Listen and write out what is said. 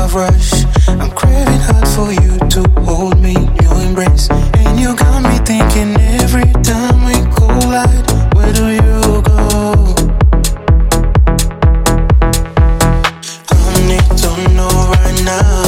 love rush. I'm craving hard for you to hold me in your embrace. And you got me thinking every time we collide, where do you go? I need to know right now.